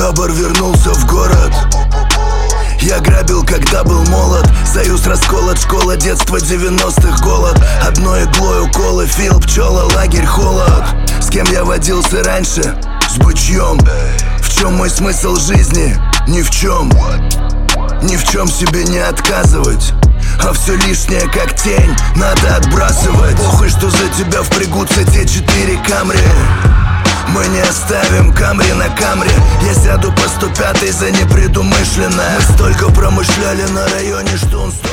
Табор вернулся в город. Я грабил, когда был молод. Союз расколот, школа, детство 90-х, голод. Одной иглой уколы, Фил, пчела, лагерь, холод. С кем я водился раньше? С бычьем. В чем мой смысл жизни? Ни в чем. Ни в чем себе не отказывать. А все лишнее, как тень, надо отбрасывать. Похуй, что за тебя впрягутся те 4 Камри. Мы не оставим Камри на Камри. Я сяду по 105 за непредумышленное. Мы столько промышляли на районе, что он